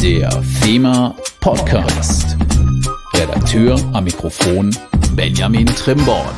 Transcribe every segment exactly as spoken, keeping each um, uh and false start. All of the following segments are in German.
Der FEMA Podcast. Redakteur am Mikrofon Benjamin Trimborn.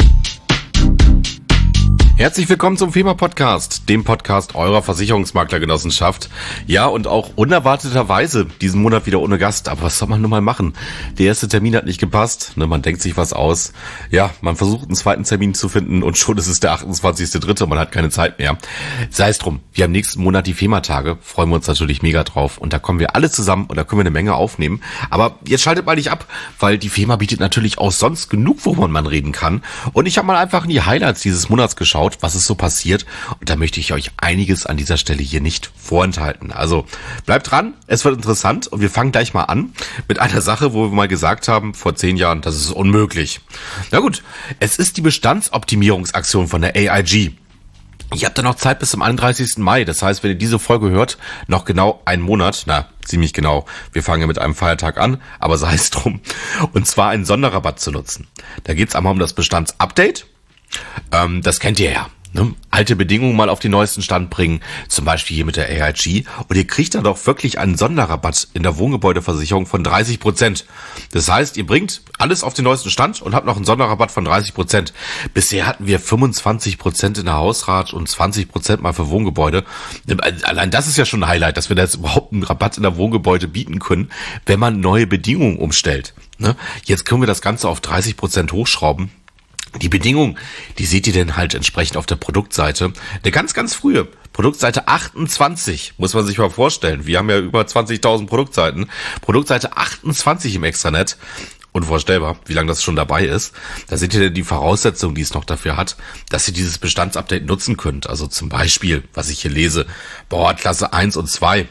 Herzlich willkommen zum FEMA Podcast, dem Podcast eurer Versicherungsmaklergenossenschaft. Ja, und auch unerwarteterweise diesen Monat wieder ohne Gast. Aber was soll man nun mal machen? Der erste Termin hat nicht gepasst. Ne, man denkt sich was aus. Ja, man versucht einen zweiten Termin zu finden und schon ist es der achtundzwanzigster dritte und man hat keine Zeit mehr. Sei es drum, wir haben nächsten Monat die FEMA-Tage. Freuen wir uns natürlich mega drauf. Und da kommen wir alle zusammen und da können wir eine Menge aufnehmen. Aber jetzt schaltet mal nicht ab, weil die FEMA bietet natürlich auch sonst genug, worüber man reden kann. Und ich habe mal einfach in die Highlights dieses Monats geschaut, was ist so passiert, und da möchte ich euch einiges an dieser Stelle hier nicht vorenthalten. Also bleibt dran, es wird interessant und wir fangen gleich mal an mit einer Sache, wo wir mal gesagt haben, vor zehn Jahren, das ist unmöglich. Na gut, es ist die Bestandsoptimierungsaktion von der A I G. Ihr habt da noch Zeit bis zum einunddreißigsten Mai, das heißt, wenn ihr diese Folge hört, noch genau einen Monat, na, ziemlich genau, wir fangen ja mit einem Feiertag an, aber sei es drum, und zwar einen Sonderrabatt zu nutzen. Da geht es einmal um das Bestandsupdate. Ähm, das kennt ihr ja. Ne? Alte Bedingungen mal auf den neuesten Stand bringen, zum Beispiel hier mit der A I G, und ihr kriegt dann doch wirklich einen Sonderrabatt in der Wohngebäudeversicherung von dreißig Prozent. Das heißt, ihr bringt alles auf den neuesten Stand und habt noch einen Sonderrabatt von dreißig Prozent. Bisher hatten wir fünfundzwanzig Prozent in der Hausrat und zwanzig Prozent mal für Wohngebäude. Allein das ist ja schon ein Highlight, dass wir da jetzt überhaupt einen Rabatt in der Wohngebäude bieten können, wenn man neue Bedingungen umstellt. Ne? Jetzt können wir das Ganze auf dreißig Prozent hochschrauben. Die Bedingung, die seht ihr denn halt entsprechend auf der Produktseite. Eine ganz, ganz frühe Produktseite achtundzwanzig, muss man sich mal vorstellen. Wir haben ja über zwanzigtausend Produktseiten. Produktseite achtundzwanzig im Extranet. Unvorstellbar, wie lange das schon dabei ist. Da seht ihr denn die Voraussetzungen, die es noch dafür hat, dass ihr dieses Bestandsupdate nutzen könnt. Also zum Beispiel, was ich hier lese, Bauartklasse eins und zwei.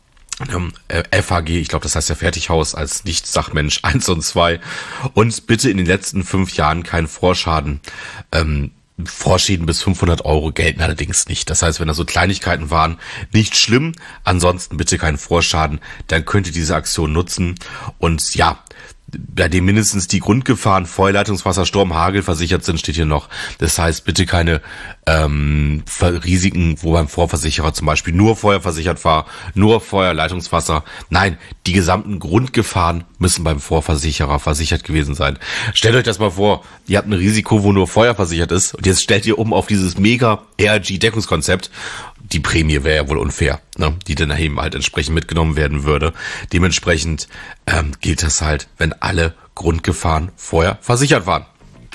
F H G, ich glaube, das heißt ja Fertighaus als Nicht-Sachmensch eins und zwei, und bitte in den letzten fünf Jahren keinen Vorschaden. Ähm, Vorschäden bis fünfhundert Euro gelten allerdings nicht. Das heißt, wenn da so Kleinigkeiten waren, nicht schlimm. Ansonsten bitte keinen Vorschaden. Dann könnt ihr diese Aktion nutzen. Und ja, bei dem mindestens die Grundgefahren, Feuerleitungswasser, Sturm, Hagel versichert sind, steht hier noch. Das heißt, bitte keine ähm, Risiken, wo beim Vorversicherer zum Beispiel nur Feuer versichert war, nur Feuerleitungswasser. Nein, die gesamten Grundgefahren müssen beim Vorversicherer versichert gewesen sein. Stellt euch das mal vor, ihr habt ein Risiko, wo nur Feuer versichert ist, und jetzt stellt ihr um auf dieses mega A I G-Deckungskonzept. Die Prämie wäre ja wohl unfair, ne? Die dann eben halt entsprechend mitgenommen werden würde. Dementsprechend ähm, gilt das halt, wenn alle Grundgefahren vorher versichert waren.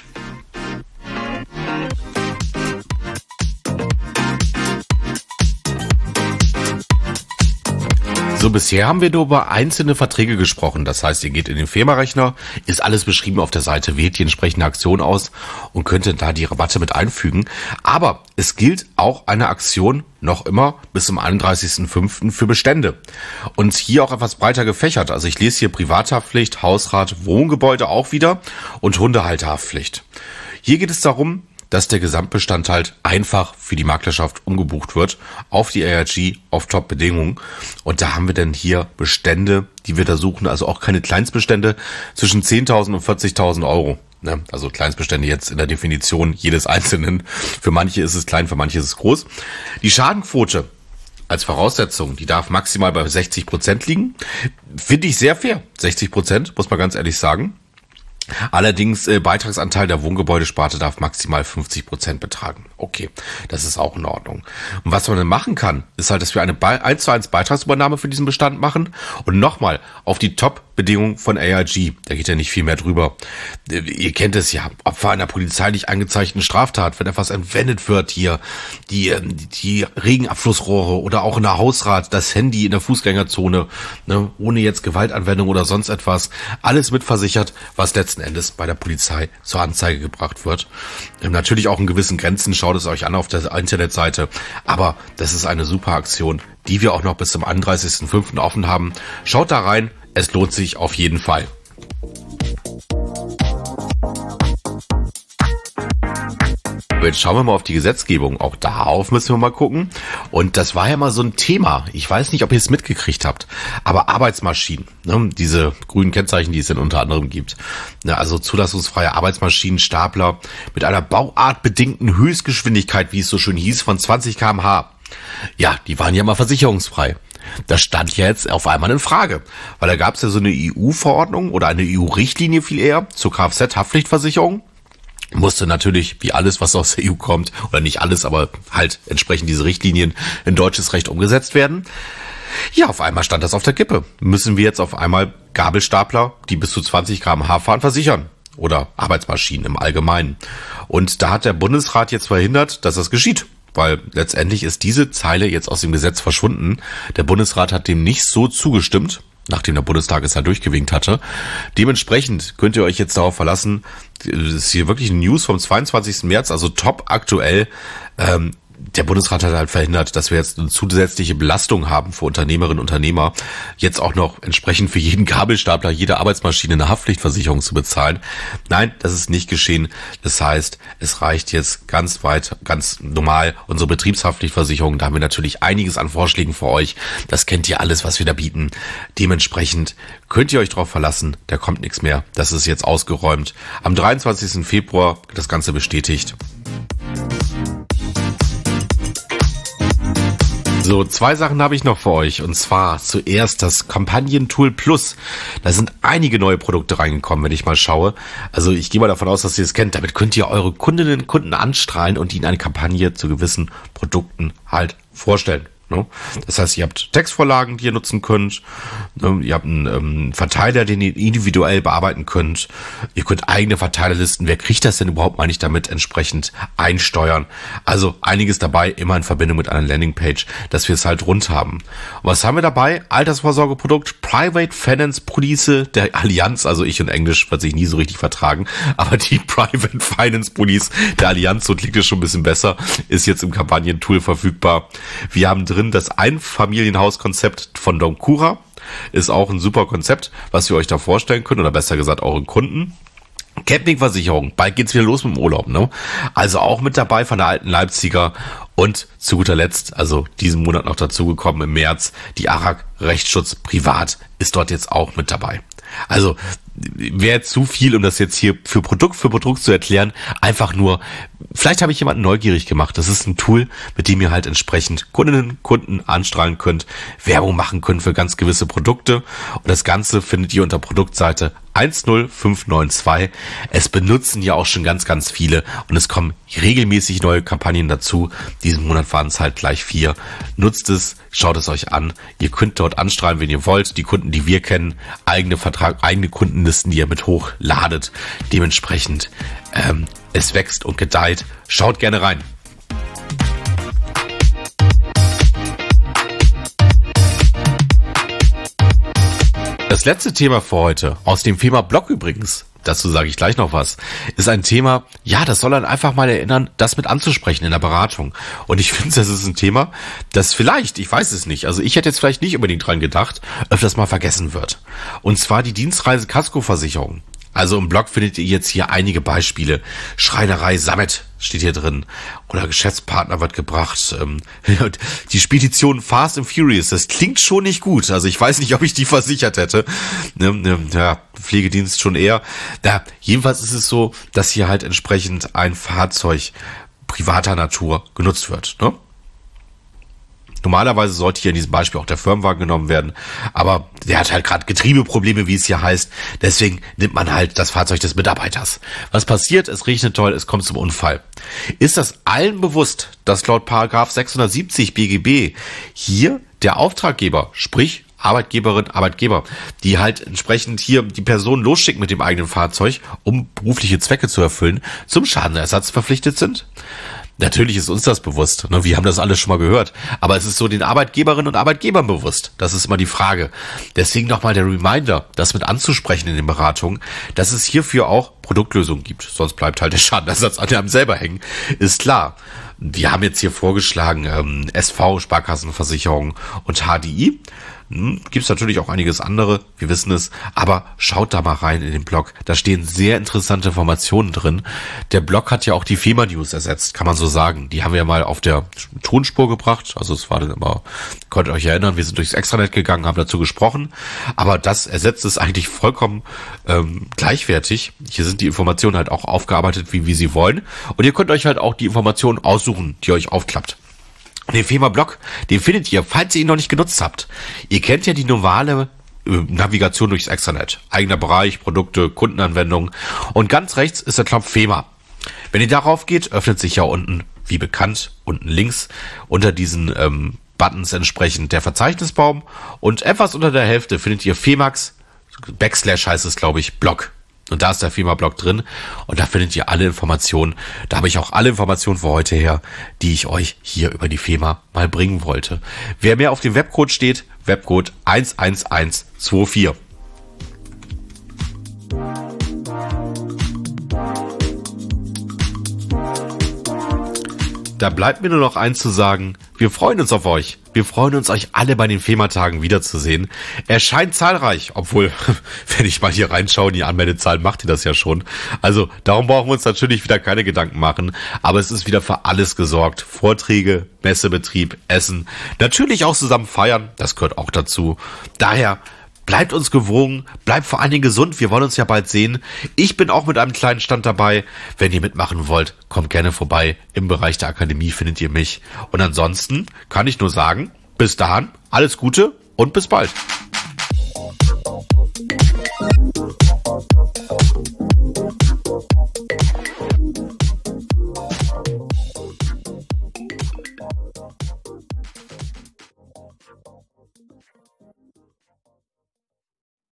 So, bisher haben wir nur über einzelne Verträge gesprochen. Das heißt, ihr geht in den FEMA-Rechner, ist alles beschrieben auf der Seite, wählt die entsprechende Aktion aus und könnt dann da die Rabatte mit einfügen. Aber es gilt auch eine Aktion noch immer bis zum einunddreißigsten fünften für Bestände. Und hier auch etwas breiter gefächert. Also ich lese hier Privathaftpflicht, Hausrat, Wohngebäude auch wieder und Hundehalterhaftpflicht. Hier geht es darum, dass der Gesamtbestand halt einfach für die Maklerschaft umgebucht wird auf die A I G, auf Top-Bedingungen. Und da haben wir dann hier Bestände, die wir da suchen, also auch keine Kleinstbestände, zwischen zehntausend und vierzigtausend Euro. Ne? Also Kleinstbestände jetzt in der Definition jedes Einzelnen. Für manche ist es klein, für manche ist es groß. Die Schadenquote als Voraussetzung, die darf maximal bei sechzig Prozent liegen. Finde ich sehr fair. sechzig Prozent, muss man ganz ehrlich sagen. Allerdings äh, Beitragsanteil der Wohngebäudesparte darf maximal fünfzig Prozent betragen. Okay, das ist auch in Ordnung. Und was man dann machen kann, ist halt, dass wir eine eins zu eins Beitragsübernahme für diesen Bestand machen und nochmal auf die Top-Bedingungen von A I G. Da geht ja nicht viel mehr drüber. Äh, ihr kennt es ja, Opfer einer polizeilich angezeigten Straftat, wenn etwas entwendet wird hier, die, äh, die Regenabflussrohre oder auch in der Hausrat, das Handy in der Fußgängerzone, ne, ohne jetzt Gewaltanwendung oder sonst etwas, alles mitversichert, was letzten Endes bei der Polizei zur Anzeige gebracht wird. Ähm, natürlich auch in gewissen Grenzen, schaut es euch an auf der Internetseite, aber das ist eine super Aktion, die wir auch noch bis zum einunddreißigsten fünften offen haben. Schaut da rein, es lohnt sich auf jeden Fall. Jetzt schauen wir mal auf die Gesetzgebung. Auch darauf müssen wir mal gucken. Und das war ja mal so ein Thema. Ich weiß nicht, ob ihr es mitgekriegt habt. Aber Arbeitsmaschinen, ne, diese grünen Kennzeichen, die es dann unter anderem gibt. Ne, also zulassungsfreie Arbeitsmaschinen, Stapler mit einer bauartbedingten Höchstgeschwindigkeit, wie es so schön hieß, von zwanzig Kilometer pro Stunde. Ja, die waren ja mal versicherungsfrei. Das stand ja jetzt auf einmal in Frage, weil da gab es ja so eine E U-Verordnung oder eine E U-Richtlinie viel eher zur Kfz-Haftpflichtversicherung. Musste natürlich, wie alles, was aus der E U kommt, oder nicht alles, aber halt entsprechend diese Richtlinien in deutsches Recht umgesetzt werden. Ja, auf einmal stand das auf der Kippe. Müssen wir jetzt auf einmal Gabelstapler, die bis zu zwanzig Kilometer pro Stunde fahren, versichern? Oder Arbeitsmaschinen im Allgemeinen. Und da hat der Bundesrat jetzt verhindert, dass das geschieht. Weil letztendlich ist diese Zeile jetzt aus dem Gesetz verschwunden. Der Bundesrat hat dem nicht so zugestimmt, nachdem der Bundestag es ja durchgewinkt hatte. Dementsprechend könnt ihr euch jetzt darauf verlassen, das ist hier wirklich eine News vom zweiundzwanzigsten März, also top aktuell. Ähm, der Bundesrat hat halt verhindert, dass wir jetzt eine zusätzliche Belastung haben für Unternehmerinnen und Unternehmer, jetzt auch noch entsprechend für jeden Gabelstapler, jede Arbeitsmaschine eine Haftpflichtversicherung zu bezahlen. Nein, das ist nicht geschehen. Das heißt, es reicht jetzt ganz weit, ganz normal unsere Betriebshaftpflichtversicherung. Da haben wir natürlich einiges an Vorschlägen für euch. Das kennt ihr alles, was wir da bieten. Dementsprechend könnt ihr euch darauf verlassen, da kommt nichts mehr. Das ist jetzt ausgeräumt. Am dreiundzwanzigsten Februar das Ganze bestätigt. So, zwei Sachen habe ich noch für euch. Und zwar zuerst das Kampagnentool Plus. Da sind einige neue Produkte reingekommen, wenn ich mal schaue. Also ich gehe mal davon aus, dass ihr es kennt. Damit könnt ihr eure Kundinnen und Kunden anstrahlen und ihnen eine Kampagne zu gewissen Produkten halt vorstellen. Das heißt, ihr habt Textvorlagen, die ihr nutzen könnt. Ihr habt einen ähm, Verteiler, den ihr individuell bearbeiten könnt. Ihr könnt eigene Verteilerlisten. Wer kriegt das denn überhaupt, meine ich, damit entsprechend einsteuern? Also einiges dabei, immer in Verbindung mit einer Landingpage, dass wir es halt rund haben. Und was haben wir dabei? Altersvorsorgeprodukt, Private Finance Police der Allianz. Also ich und Englisch wird sich nie so richtig vertragen. Aber die Private Finance Police der Allianz, so klingt es schon ein bisschen besser, ist jetzt im Kampagnentool verfügbar. Wir haben drin das Einfamilienhauskonzept von Doncura. Ist auch ein super Konzept, was wir euch da vorstellen können, oder besser gesagt euren Kunden. Campingversicherung, bald geht's wieder los mit dem Urlaub, ne? Also auch mit dabei von der alten Leipziger. Und zu guter Letzt, also diesen Monat noch dazugekommen im März, die ARAG Rechtsschutz Privat ist dort jetzt auch mit dabei. Also wäre zu viel, um das jetzt hier für Produkt für Produkt zu erklären. Einfach nur, vielleicht habe ich jemanden neugierig gemacht. Das ist ein Tool, mit dem ihr halt entsprechend Kundinnen und Kunden anstrahlen könnt, Werbung machen könnt für ganz gewisse Produkte. Und das Ganze findet ihr unter Produktseite eins null fünf neun zwei. Es benutzen ja auch schon ganz, ganz viele und es kommen regelmäßig neue Kampagnen dazu. Diesen Monat waren es halt gleich vier. Nutzt es, schaut es euch an. Ihr könnt dort anstrahlen, wenn ihr wollt. Die Kunden, die wir kennen, eigene Vertrag, eigene Kundenlisten, die ihr mit hochladet. Dementsprechend, ähm, es wächst und gedeiht. Schaut gerne rein. Das letzte Thema für heute, aus dem Thema Blog übrigens, dazu sage ich gleich noch was, ist ein Thema, ja, das soll dann einfach mal erinnern, das mit anzusprechen in der Beratung. Und ich finde, das ist ein Thema, das vielleicht, ich weiß es nicht, also ich hätte jetzt vielleicht nicht unbedingt dran gedacht, öfters mal vergessen wird. Und zwar die Dienstreise-Kaskoversicherung. Also im Blog findet ihr jetzt hier einige Beispiele. Schreinerei Samet steht hier drin. Oder Geschäftspartner wird gebracht. Die Spedition Fast and Furious, das klingt schon nicht gut. Also ich weiß nicht, ob ich die versichert hätte. Ja, Pflegedienst schon eher. Da, jedenfalls ist es so, dass hier halt entsprechend ein Fahrzeug privater Natur genutzt wird, ne? Normalerweise sollte hier in diesem Beispiel auch der Firmenwagen genommen werden, aber der hat halt gerade Getriebeprobleme, wie es hier heißt. Deswegen nimmt man halt das Fahrzeug des Mitarbeiters. Was passiert? Es regnet toll, es kommt zum Unfall. Ist das allen bewusst, dass laut Paragraph sechshundertsiebzig B G B hier der Auftraggeber, sprich Arbeitgeberin, Arbeitgeber, die halt entsprechend hier die Person losschickt mit dem eigenen Fahrzeug, um berufliche Zwecke zu erfüllen, zum Schadenersatz verpflichtet sind? Natürlich ist uns das bewusst, ne? Wir haben das alles schon mal gehört, aber es ist so den Arbeitgeberinnen und Arbeitgebern bewusst. Das ist mal die Frage. Deswegen nochmal der Reminder, das mit anzusprechen in den Beratungen, dass es hierfür auch Produktlösungen gibt. Sonst bleibt halt der Schadenersatz an einem selber hängen, ist klar. Wir haben jetzt hier vorgeschlagen ähm, S V, Sparkassenversicherung und H D I. Hm, gibt es natürlich auch einiges andere, wir wissen es, aber schaut da mal rein in den Blog. Da stehen sehr interessante Informationen drin. Der Blog hat ja auch die FEMA-News ersetzt, kann man so sagen. Die haben wir mal auf der Tonspur gebracht. Also es war dann immer, könnt ihr euch erinnern, wir sind durchs Extranet gegangen, haben dazu gesprochen. Aber das ersetzt es eigentlich vollkommen ähm, gleichwertig. Hier sind die Informationen halt auch aufgearbeitet, wie, wie sie wollen. Und ihr könnt euch halt auch die Informationen aussuchen, die euch aufklappt. Den FEMA-Blog, den findet ihr, falls ihr ihn noch nicht genutzt habt. Ihr kennt ja die normale äh, Navigation durchs Extranet. Eigener Bereich, Produkte, Kundenanwendungen. Und ganz rechts ist der Knopf FEMA. Wenn ihr darauf geht, öffnet sich ja unten, wie bekannt, unten links unter diesen ähm, Buttons entsprechend der Verzeichnisbaum. Und etwas unter der Hälfte findet ihr FEMAX, Backslash heißt es, glaube ich, Blog. Und da ist der FEMA-Blog drin und da findet ihr alle Informationen. Da habe ich auch alle Informationen für heute her, die ich euch hier über die FEMA mal bringen wollte. Wer mehr auf dem Webcode steht, Webcode eins eins eins zwei vier. Da bleibt mir nur noch eins zu sagen. Wir freuen uns auf euch. Wir freuen uns, euch alle bei den FEMA-Tagen wiederzusehen. Erscheint zahlreich, obwohl, wenn ich mal hier reinschaue, die Anmeldezahlen macht ihr das ja schon. Also, darum brauchen wir uns natürlich wieder keine Gedanken machen. Aber es ist wieder für alles gesorgt. Vorträge, Messebetrieb, Essen. Natürlich auch zusammen feiern. Das gehört auch dazu. Daher, bleibt uns gewogen, bleibt vor allen Dingen gesund, wir wollen uns ja bald sehen. Ich bin auch mit einem kleinen Stand dabei. Wenn ihr mitmachen wollt, kommt gerne vorbei. Im Bereich der Akademie findet ihr mich. Und ansonsten kann ich nur sagen, bis dahin, alles Gute und bis bald.